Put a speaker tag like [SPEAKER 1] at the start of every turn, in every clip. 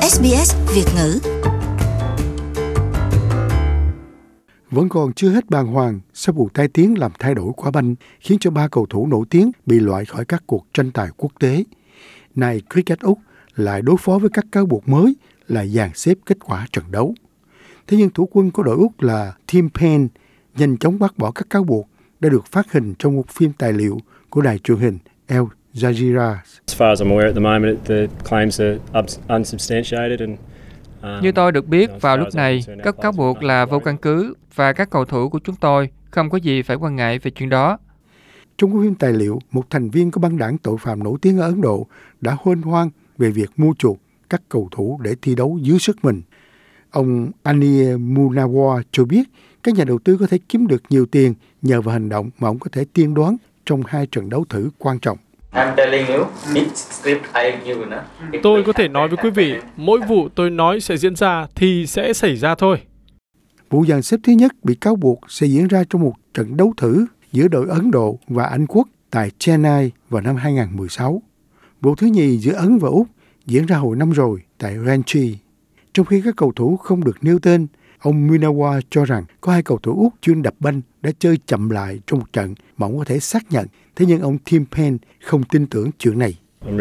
[SPEAKER 1] SBS Việt ngữ.
[SPEAKER 2] Vẫn còn chưa hết bàng hoàng sau vụ tai tiếng làm thay đổi quả banh khiến cho 3 cầu thủ nổi tiếng bị loại khỏi các cuộc tranh tài quốc tế. Này Cricket Úc lại đối phó với các cáo buộc mới là dàn xếp kết quả trận đấu. Thế nhưng thủ quân của đội Úc là Tim Paine nhanh chóng bác bỏ các cáo buộc đã được phát hình trong một phim tài liệu của đài truyền hình Al Jazeera.
[SPEAKER 3] Như tôi được biết, vào lúc này, các cáo buộc là vô căn cứ và các cầu thủ của chúng tôi không có gì phải quan ngại về chuyện đó.
[SPEAKER 2] Trong phim tài liệu, một thành viên của băng đảng tội phạm nổi tiếng ở Ấn Độ đã huênh hoang về việc mua chuộc các cầu thủ để thi đấu dưới sức mình. Ông Anil Munawar cho biết các nhà đầu tư có thể kiếm được nhiều tiền nhờ vào hành động mà ông có thể tiên đoán trong 2 trận đấu thử quan trọng.
[SPEAKER 4] Tôi có thể nói với quý vị, mỗi vụ tôi nói sẽ diễn ra thì sẽ xảy ra thôi.
[SPEAKER 2] Vụ dàn xếp thứ nhất bị cáo buộc sẽ diễn ra trong một trận đấu thử giữa đội Ấn Độ và Anh Quốc tại Chennai vào năm 2016. Vụ thứ nhì giữa Ấn và Úc diễn ra hồi năm rồi tại Ranchi. Trong khi các cầu thủ không được nêu tên, ông Munawar cho rằng có 2 cầu thủ Úc chuyên đập banh đã chơi chậm lại trong một trận mà ông có thể xác nhận. Thế nhưng ông Tim Paine không tin tưởng chuyện này.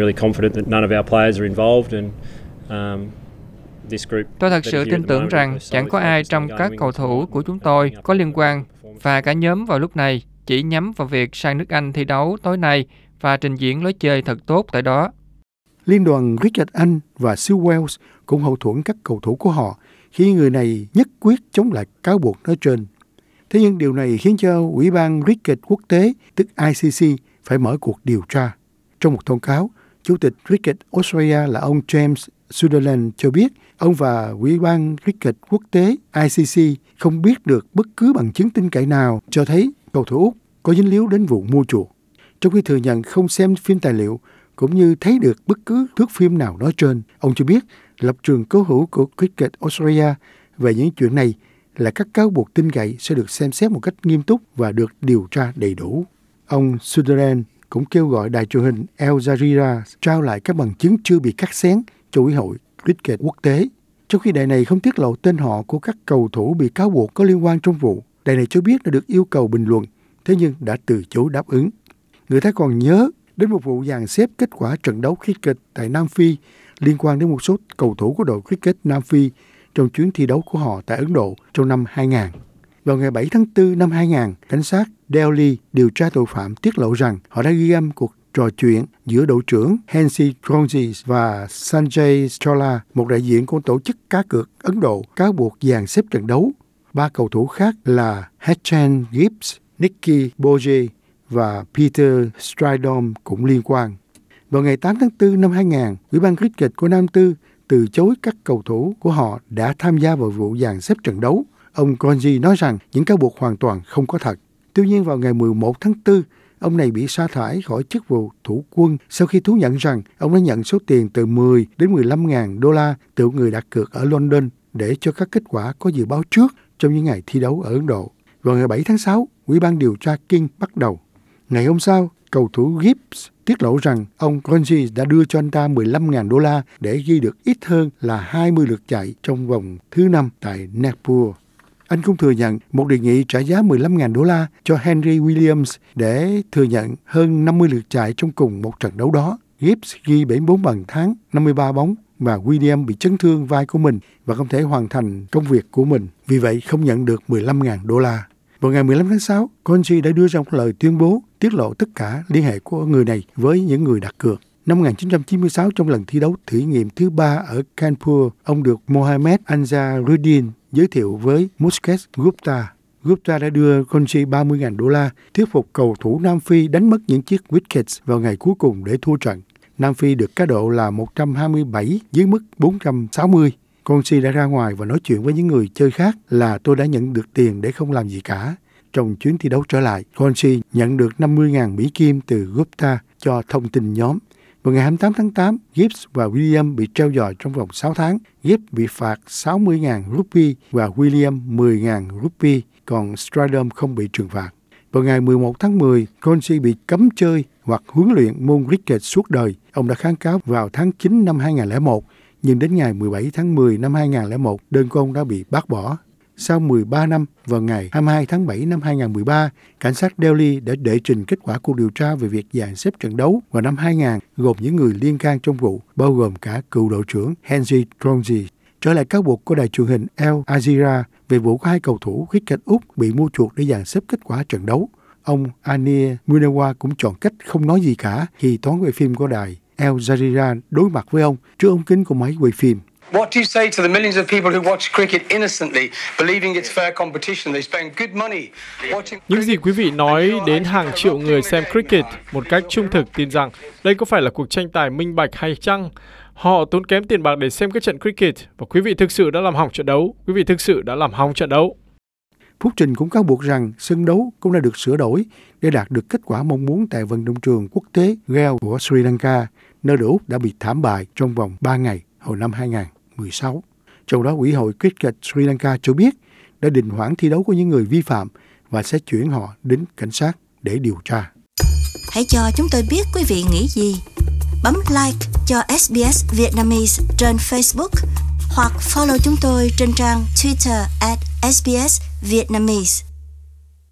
[SPEAKER 3] Tôi thật sự tin tưởng rằng chẳng có ai trong các cầu thủ của chúng tôi có liên quan và cả nhóm vào lúc này chỉ nhắm vào việc sang nước Anh thi đấu tối nay và trình diễn lối chơi thật tốt tại đó.
[SPEAKER 2] Liên đoàn Cricket Anh và xứ Wales cũng hậu thuẫn các cầu thủ của họ khi người này nhất quyết chống lại cáo buộc nói trên. Thế nhưng điều này khiến cho Ủy ban Cricket Quốc tế, tức ICC, phải mở cuộc điều tra. Trong một thông cáo, Chủ tịch Cricket Australia là ông James Sutherland cho biết ông và Ủy ban Cricket Quốc tế ICC không biết được bất cứ bằng chứng tin cậy nào cho thấy cầu thủ Úc có dính líu đến vụ mua chuộc. Trong khi thừa nhận không xem phim tài liệu cũng như thấy được bất cứ thước phim nào nói trên, ông cho biết lập trường cố hữu của Cricket Australia về những chuyện này là các cáo buộc tin cậy sẽ được xem xét một cách nghiêm túc và được điều tra đầy đủ. Ông Sutherland cũng kêu gọi đài truyền hình Al Jazeera trao lại các bằng chứng chưa bị cắt xén cho Ủy hội Cricket Quốc tế. Trong khi đài này không tiết lộ tên họ của các cầu thủ bị cáo buộc có liên quan trong vụ, đài này cho biết đã được yêu cầu bình luận, thế nhưng đã từ chối đáp ứng. Người ta còn nhớ đến một vụ dàn xếp kết quả trận đấu cricket tại Nam Phi liên quan đến một số cầu thủ của đội cricket Nam Phi trong chuyến thi đấu của họ tại Ấn Độ trong năm 2000. Vào ngày 7 tháng 4 năm 2000, cảnh sát Delhi điều tra tội phạm tiết lộ rằng họ đã ghi âm cuộc trò chuyện giữa đội trưởng Hensi Kronji và Sanjay Chawla, một đại diện của tổ chức cá cược Ấn Độ, cáo buộc dàn xếp trận đấu. 3 cầu thủ khác là Hachan Gibbs, Nicky Boje và Peter Stridom cũng liên quan. Vào ngày 8 tháng 4 năm 2000, Ủy ban Cricket của Nam Tư từ chối các cầu thủ của họ đã tham gia vào vụ dàn xếp trận đấu. Ông Kronji nói rằng những cáo buộc hoàn toàn không có thật. Tuy nhiên vào ngày 11 tháng 4, ông này bị sa thải khỏi chức vụ thủ quân sau khi thú nhận rằng ông đã nhận số tiền từ 10 đến 15.000 đô la từ người đặt cược ở London để cho các kết quả có dự báo trước trong những ngày thi đấu ở Ấn Độ. Vào ngày 7 tháng 6, Ủy ban điều tra King bắt đầu. Ngày hôm sau, cầu thủ Gibbs tiết lộ rằng ông Kronji đã đưa cho anh ta 15.000 đô la để ghi được ít hơn là 20 lượt chạy trong vòng thứ 5 tại Nagpur. Anh cũng thừa nhận một đề nghị trả giá 15.000 đô la cho Henry Williams để thừa nhận hơn 50 lượt chạy trong cùng một trận đấu đó. Gibbs ghi 74 bàn thắng, 53 bóng và Williams bị chấn thương vai của mình và không thể hoàn thành công việc của mình. Vì vậy không nhận được 15.000 đô la. Vào ngày 15 tháng 6, Kronji đã đưa ra một lời tuyên bố tiết lộ tất cả liên hệ của người này với những người đặt cược. Năm 1996, trong lần thi đấu thử nghiệm thứ 3 ở Kanpur, ông được Mohammed Anzaruddin giới thiệu với Mukesh Gupta. Gupta đã đưa Kronji 30.000 đô la thuyết phục cầu thủ Nam Phi đánh mất những chiếc wickets vào ngày cuối cùng để thua trận. Nam Phi được cá độ là 127 dưới mức 460. Kronji đã ra ngoài và nói chuyện với những người chơi khác là tôi đã nhận được tiền để không làm gì cả. Trong chuyến thi đấu trở lại, Kronji nhận được 50.000 Mỹ Kim từ Gupta cho thông tin nhóm. Vào ngày 28 tháng 8, Gibbs và William bị treo giò trong vòng 6 tháng. Gibbs bị phạt 60.000 rupee và William 10.000 rupee, còn Stridom không bị trừng phạt. Vào ngày 11 tháng 10, Kronji bị cấm chơi hoặc huấn luyện môn cricket suốt đời. Ông đã kháng cáo vào tháng 9 năm 2001, Nhưng đến ngày 17 tháng 10 năm 2001, đơn của ông đã bị bác bỏ. Sau 13 năm, vào ngày 22 tháng 7 năm 2013, cảnh sát Delhi đã đệ trình kết quả cuộc điều tra về việc dàn xếp trận đấu vào năm 2000, gồm những người liên can trong vụ, bao gồm cả cựu đội trưởng Henry Tronji. Trở lại cáo buộc của đài truyền hình Al Jazeera về vụ có 2 cầu thủ cricket Úc bị mua chuộc để dàn xếp kết quả trận đấu, ông Anil Munawar cũng chọn cách không nói gì cả khi toán quay phim của đài Al Jazeera đối mặt với ông trước ống kính của máy quay phim.
[SPEAKER 1] What do you say to the millions of people who watch cricket innocently, believing it's fair competition? They spend good money watching.
[SPEAKER 4] Những gì quý vị nói đến hàng triệu người xem cricket một cách trung thực tin rằng đây có phải là cuộc tranh tài minh bạch hay chăng? Họ tốn kém tiền bạc để xem các trận cricket và quý vị thực sự đã làm hỏng trận đấu. Quý vị thực sự đã làm hỏng trận đấu.
[SPEAKER 2] Phúc Trình cũng cáo buộc rằng sân đấu cũng đã được sửa đổi để đạt được kết quả mong muốn tại vận động trường quốc tế Galle của Sri Lanka, nơi đội Úc đã bị thảm bại trong vòng 3 ngày hồi năm 2016. Trong đó, Ủy hội Cricket Sri Lanka cho biết đã đình hoãn thi đấu của những người vi phạm và sẽ chuyển họ đến cảnh sát để điều tra.
[SPEAKER 5] Hãy cho chúng tôi biết quý vị nghĩ gì. Bấm like cho SBS Vietnamese trên Facebook hoặc follow chúng tôi trên trang Twitter @SBS Vietnamese.